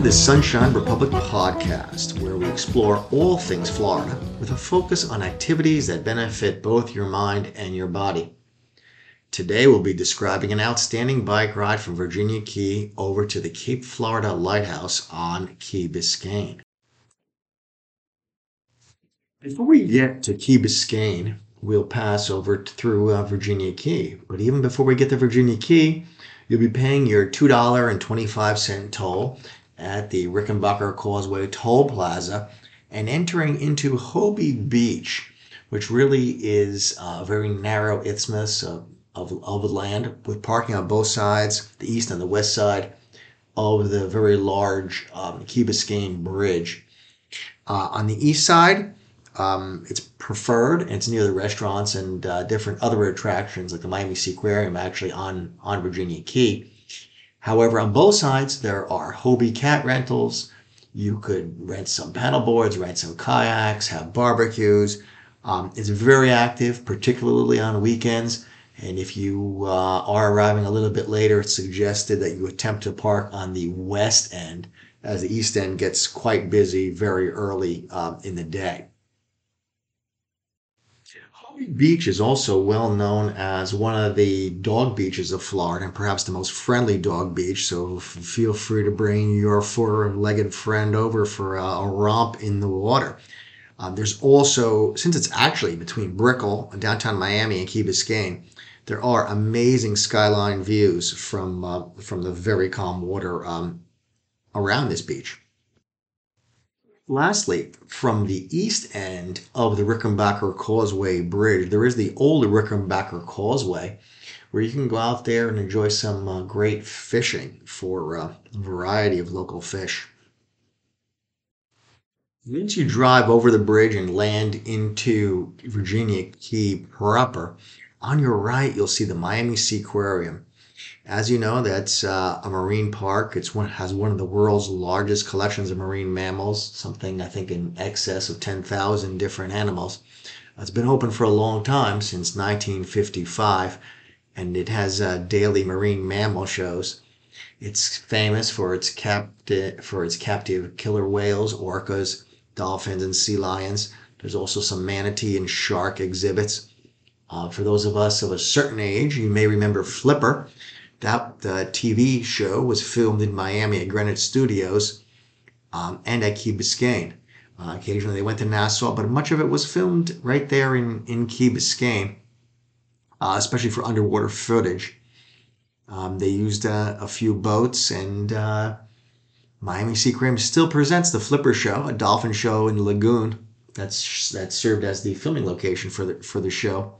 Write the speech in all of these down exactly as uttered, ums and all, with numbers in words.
the Sunshine Republic podcast, where we explore all things Florida with a focus on activities that benefit both your mind and your body. Today we'll be describing an outstanding bike ride from Virginia Key over to the Cape Florida Lighthouse on Key Biscayne. Before we get to Key Biscayne, we'll pass over through uh, Virginia Key. But even before we get to Virginia Key, you'll be paying your two dollars and twenty-five cents toll at the Rickenbacker Causeway Toll Plaza and entering into Hobie Beach, which really is a very narrow isthmus of, of, of land with parking on both sides, the east and the west side of the very large um, Key Biscayne Bridge. Uh, on the east side, um, it's preferred, and it's near the restaurants and uh, different other attractions like the Miami Seaquarium actually on, on Virginia Key. However, on both sides, there are Hobie cat rentals. You could rent some paddle boards, rent some kayaks, have barbecues. Um, it's very active, particularly on weekends. And if you uh, are arriving a little bit later, it's suggested that you attempt to park on the west end, as the east end gets quite busy very early um, in the day. Hobie Beach is also well known as one of the dog beaches of Florida and perhaps the most friendly dog beach. So feel free to bring your four-legged friend over for a, a romp in the water. Um, there's also, since it's actually between Brickell, downtown Miami, and Key Biscayne, there are amazing skyline views from uh, from the very calm water um, around this beach. Lastly, from the east end of the Rickenbacker Causeway Bridge, there is the old Rickenbacker Causeway, where you can go out there and enjoy some uh, great fishing for uh, a variety of local fish. Once you drive over the bridge and land into Virginia Key proper, on your right you'll see the Miami Seaquarium. As you know, that's uh, a marine park. It's one has one of the world's largest collections of marine mammals, something I think in excess of ten thousand different animals. It's been open for a long time, since nineteen fifty-five, and it has uh, daily marine mammal shows. It's famous for its captive for its captive killer whales, orcas, dolphins, and sea lions. There's also some manatee and shark exhibits. Uh, for those of us of a certain age, you may remember Flipper. That uh, T V show was filmed in Miami at Greenwich Studios um, and at Key Biscayne. Uh, occasionally they went to Nassau, but much of it was filmed right there in, in Key Biscayne, uh, especially for underwater footage. Um, they used uh, a few boats, and uh, Miami Seaquarium still presents the Flipper show, a dolphin show in the lagoon. That's that served as the filming location for the for the show.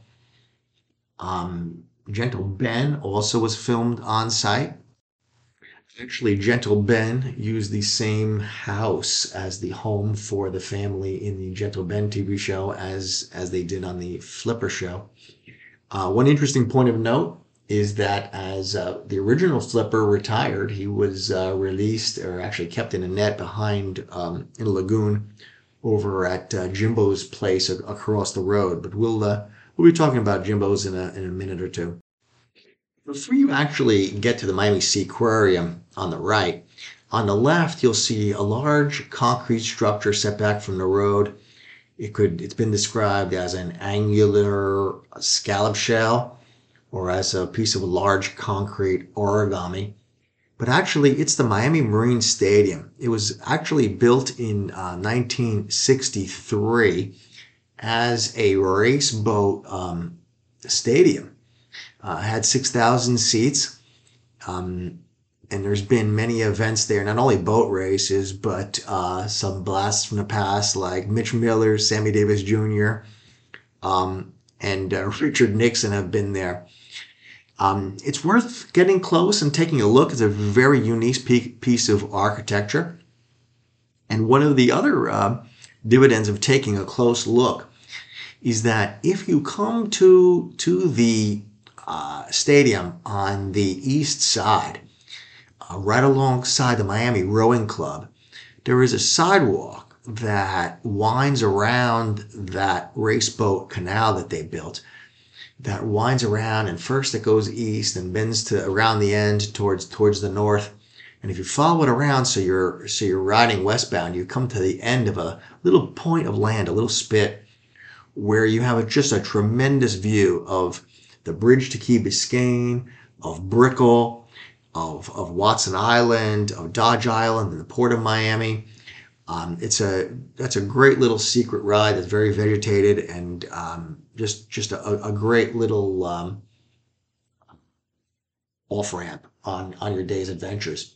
Um, Gentle Ben also was filmed on site. Actually, Gentle Ben used the same house as the home for the family in the Gentle Ben T V show as as they did on the Flipper show. Uh, one interesting point of note is that as uh, the original Flipper retired, he was uh, released, or actually kept in a net behind um, in a lagoon over at uh, Jimbo's place a- across the road. But we'll uh, we'll be talking about Jimbo's in a in a minute or two. Before you actually get to the Miami Seaquarium on the right, on the left you'll see a large concrete structure set back from the road. It could it's been described as an angular scallop shell or as a piece of large concrete origami. But actually it's the Miami Marine Stadium. It was actually built in uh, nineteen sixty-three as a race boat um, stadium. Uh, had six thousand seats, um, and there's been many events there, not only boat races, but uh, some blasts from the past like Mitch Miller, Sammy Davis Junior, um, and uh, Richard Nixon have been there. Um, it's worth getting close and taking a look. It's a very unique piece of architecture. And one of the other uh, dividends of taking a close look is that if you come to, to the Uh, stadium on the east side, uh, right alongside the Miami Rowing Club, there is a sidewalk that winds around that race boat canal that they built, that winds around, and first it goes east and bends to around the end towards towards the north, And if you follow it around, so you're so you're riding westbound, you come to the end of a little point of land, a little spit, where you have a, just a tremendous view of the bridge to Key Biscayne, of Brickell, of, of Watson Island, of Dodge Island, and the Port of Miami. Um, it's a that's a great little secret ride that's very vegetated and um, just just a, a great little um, off ramp on on your day's adventures.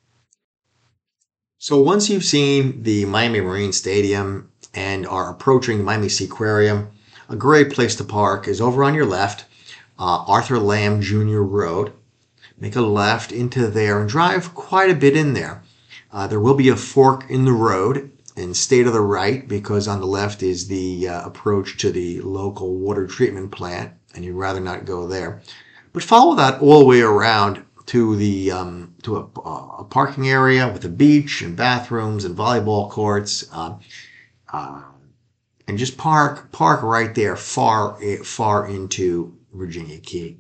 So once you've seen the Miami Marine Stadium and are approaching the Miami Seaquarium, a great place to park is over on your left, uh, Arthur Lamb Junior Road. Make a left into there and drive quite a bit in there. Uh, there will be a fork in the road and stay to the right because on the left is the uh, approach to the local water treatment plant and you'd rather not go there. But follow that all the way around to the um, to a, a parking area with a beach and bathrooms and volleyball courts, uh, uh, and just park park right there, far far into Virginia Key.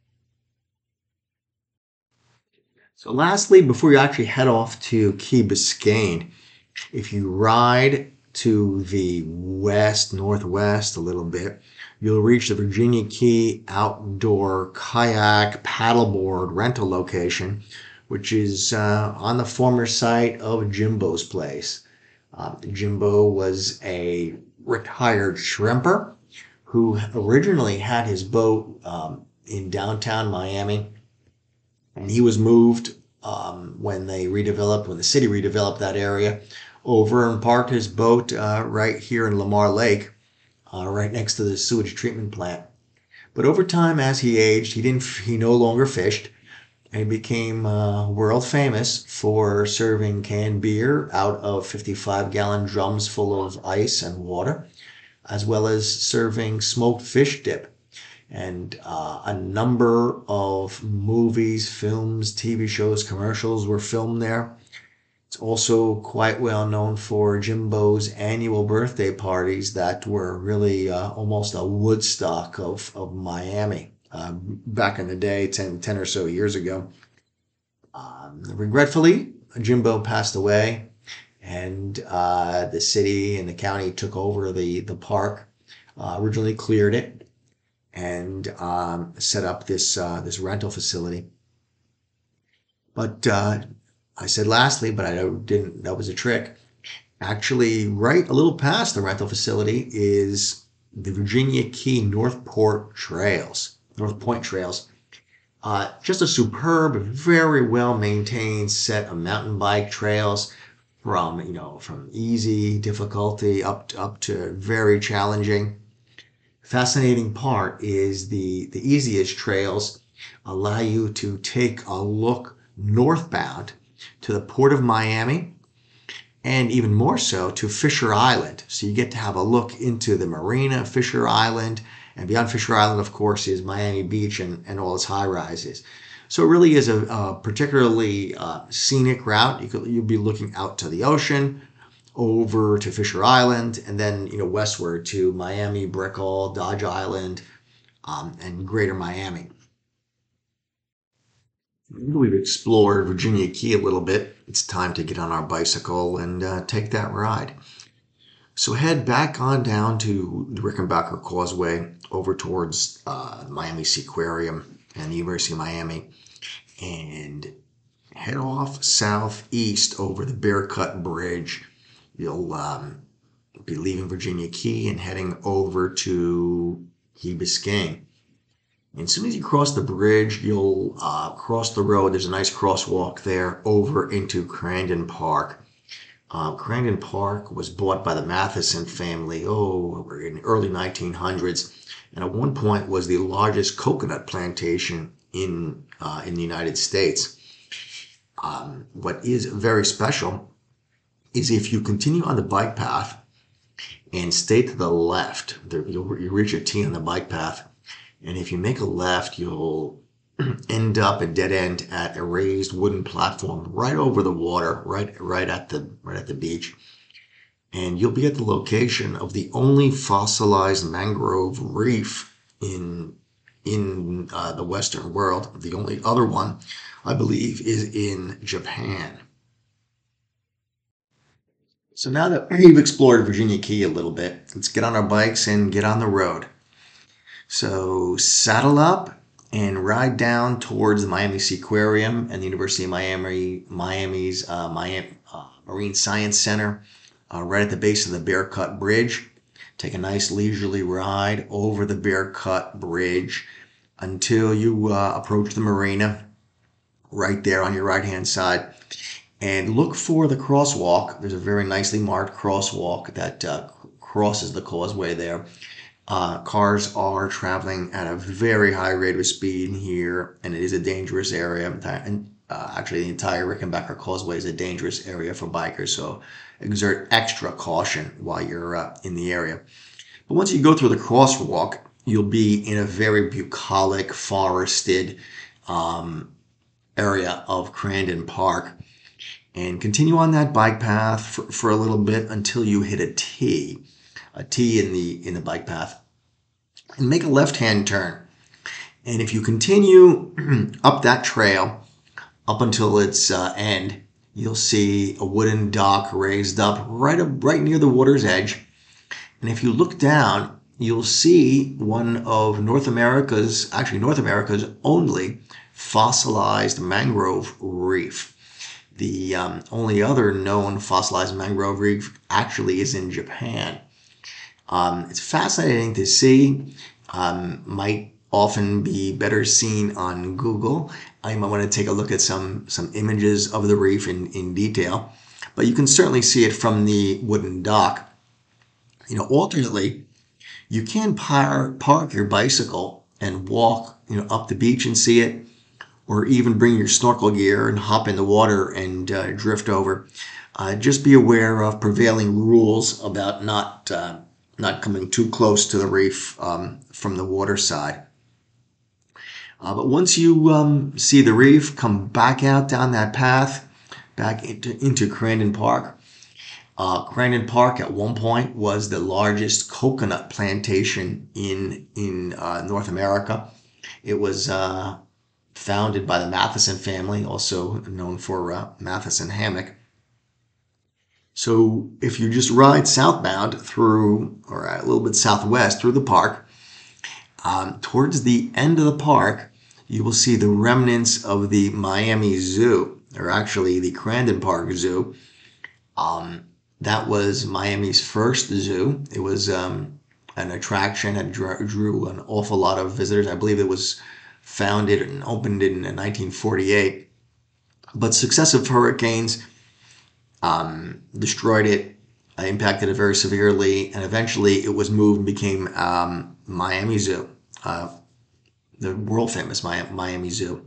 So, lastly, before you actually head off to Key Biscayne, if you ride to the west northwest a little bit, you'll reach the Virginia Key outdoor kayak paddleboard rental location, which is uh, on the former site of Jimbo's place. Uh, Jimbo was a retired shrimper who originally had his boat um, in downtown Miami, and he was moved um, when they redeveloped, when the city redeveloped that area, over and parked his boat uh, right here in Lamar Lake, uh, right next to the sewage treatment plant. But over time, as he aged, he didn't. He no longer fished, and he became uh, world famous for serving canned beer out of fifty-five gallon drums full of ice and water, as well as serving smoked fish dip. And uh, a number of movies, films, T V shows, commercials were filmed there. It's also quite well known for Jimbo's annual birthday parties that were really uh, almost a Woodstock of, of Miami uh, back in the day, ten, ten or so years ago. Um, regretfully, Jimbo passed away, and uh, the city and the county took over the, the park, uh, originally cleared it, and um, set up this uh, this rental facility. But uh, I said lastly, but I didn't. That was a trick. Actually, right a little past the rental facility is the Virginia Key Northport Trails, North Point Trails. Uh, just a superb, very well maintained set of mountain bike trails from you know from easy difficulty up to, up to very challenging. Fascinating part is the the easiest trails allow you to take a look northbound to the Port of Miami and even more so to Fisher Island. So you get to have a look into the marina, Fisher Island, and beyond Fisher Island, of course, is Miami Beach and, and all its high rises. So it really is a, a particularly uh, scenic route. You could, you'll be looking out to the ocean, over to Fisher Island, and then you know westward to Miami, Brickell, Dodge Island, um, and Greater Miami. We've explored Virginia Key a little bit. It's time to get on our bicycle and uh, take that ride. So head back on down to the Rickenbacker Causeway over towards uh, Miami Seaquarium and the University of Miami, and head off southeast over the Bear Cut Bridge. You'll um, be leaving Virginia Key and heading over to Key Biscayne. And as soon as you cross the bridge, you'll uh, cross the road. There's a nice crosswalk there over into Crandon Park. Uh, Crandon Park was bought by the Matheson family, oh, in the early nineteen hundreds, and at one point was the largest coconut plantation in uh, in the United States. Um, what is very special is if you continue on the bike path and stay to the left, there, you'll you reach a T on the bike path, and if you make a left, you'll end up a dead end at a raised wooden platform right over the water, right right at the right at the beach, and you'll be at the location of the only fossilized mangrove reef in in uh, the Western world. The only other one I believe, is in Japan. So now that we've explored Virginia Key a little bit, let's get on our bikes and get on the road. So saddle up and ride down towards the Miami Seaquarium and the University of Miami, Miami's uh, Miami uh, Marine Science Center, uh, right at the base of the Bear Cut Bridge. Take a nice leisurely ride over the Bear Cut Bridge until you uh, approach the marina right there on your right hand side. And look for the crosswalk. There's a very nicely marked crosswalk that uh, crosses the causeway there. Uh, cars are traveling at a very high rate of speed here, and it is a dangerous area. And uh, actually, the entire Rickenbacker Causeway is a dangerous area for bikers, so exert extra caution while you're uh, in the area. But once you go through the crosswalk, you'll be in a very bucolic, forested um, area of Crandon Park. And continue on that bike path for, for a little bit until you hit a T, a T in the in the bike path, and make a left-hand turn. And if you continue up that trail up until its uh, end, you'll see a wooden dock raised up right up right near the water's edge. And if you look down, you'll see one of North America's, actually North America's only fossilized mangrove reef. The um, only other known fossilized mangrove reef actually is in Japan. Um, it's fascinating to see. Um, might often be better seen on Google. I might want to take a look at some some images of the reef in, in detail, but you can certainly see it from the wooden dock. You know, alternately, you can par- park your bicycle and walk, you know, up the beach and see it, or even bring your snorkel gear and hop in the water and uh, drift over. Uh, just be aware of prevailing rules about not uh, not coming too close to the reef um, from the water side. Uh, but once you um, see the reef, come back out down that path, back into, into Crandon Park. Uh, Crandon Park at one point was the largest coconut plantation in in uh, North America. It was uh, founded by the Matheson family, also known for uh, Matheson hammock. So if you just ride southbound through, or a little bit southwest through the park, um, towards the end of the park, you will see the remnants of the Miami Zoo, or actually the Crandon Park Zoo. Um, that was Miami's first zoo. It was um, an attraction that drew, drew an awful lot of visitors. I believe it was founded and opened in nineteen forty-eight, but successive hurricanes um, destroyed it, uh, impacted it very severely, and eventually it was moved and became um, Miami Zoo, uh, the world famous Miami Zoo.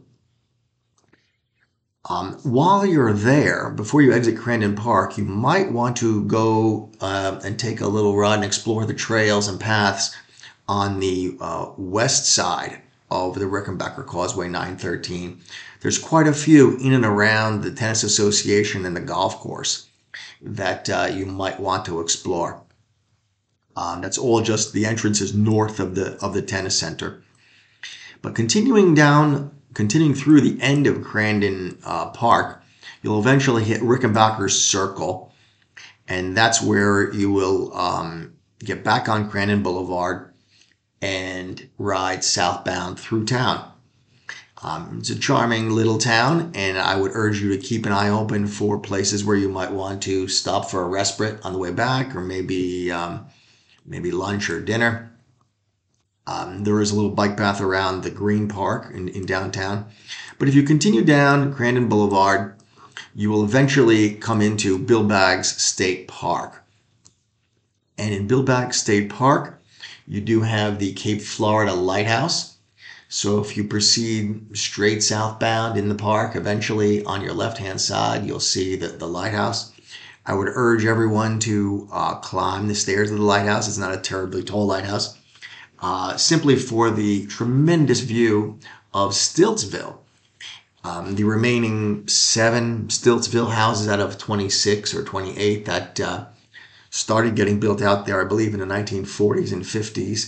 Um, while you're there, before you exit Crandon Park, you might want to go uh, and take a little run and explore the trails and paths on the uh, west side of the Rickenbacker Causeway nine thirteen. There's quite a few in and around the Tennis Association and the golf course that uh, you might want to explore. Um, that's all just the entrances north of the of the tennis center. But continuing down, continuing through the end of Crandon uh, Park, you'll eventually hit Rickenbacker's Circle, and that's where you will um, get back on Crandon Boulevard and ride southbound through town. Um, it's a charming little town, and I would urge you to keep an eye open for places where you might want to stop for a respite on the way back, or maybe um, maybe lunch or dinner. Um, there is a little bike path around the Green Park in, in downtown. But if you continue down Crandon Boulevard, you will eventually come into Bilbag's State Park. And in Bilbag State Park, you do have the Cape Florida Lighthouse. So if you proceed straight southbound in the park, eventually on your left-hand side, you'll see the, the lighthouse. I would urge everyone to uh, climb the stairs of the lighthouse. It's not a terribly tall lighthouse. Uh, simply for the tremendous view of Stiltsville. Um, the remaining seven Stiltsville houses out of twenty-six or twenty-eight that uh, started getting built out there, I believe, in the nineteen forties and fifties,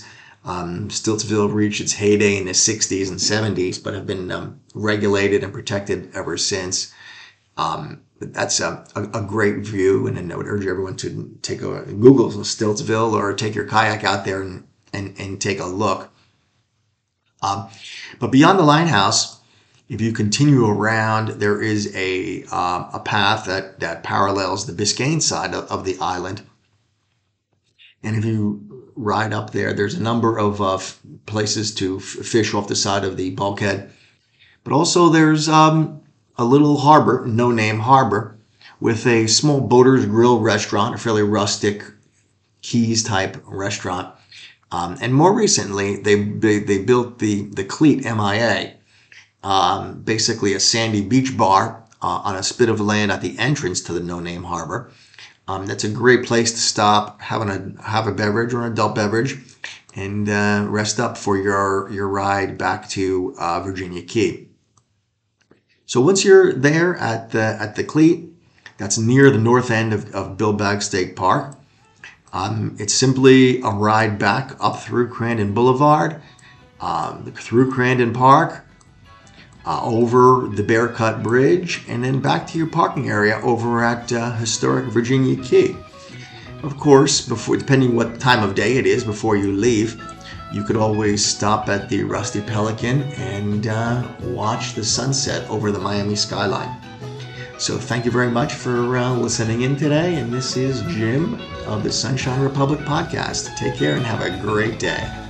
Um, Stiltsville reached its heyday in the sixties and seventies, but have been um, regulated and protected ever since. Um, that's a, a, a great view, and I would urge everyone to take a Google Stiltsville or take your kayak out there and, and, and take a look. Um, but beyond the lighthouse, if you continue around, there is a uh, a path that, that parallels the Biscayne side of, of the island. And if you ride up there, there's a number of uh, places to f- fish off the side of the bulkhead. But also there's um, a little harbor, No Name Harbor, with a small boater's grill restaurant, a fairly rustic Keys type restaurant. Um, and more recently, they, they they built the the Cleat M I A, um, basically a sandy beach bar uh, on a spit of land at the entrance to the No Name Harbor. Um, that's a great place to stop, have a have a beverage or an adult beverage, and uh, rest up for your your ride back to uh, Virginia Key. So once you're there at the at the Cleat, that's near the north end of, of Bilbag State Park. Um, it's simply a ride back up through Crandon Boulevard, um, through Crandon Park, uh, over the Bear Cut Bridge, and then back to your parking area over at uh, historic Virginia Key. Of course, before, depending what time of day it is before you leave, you could always stop at the Rusty Pelican and uh, watch the sunset over the Miami skyline. So thank you very much for uh, listening in today, and this is Jim of the Sunshine Republic podcast. Take care and have a great day.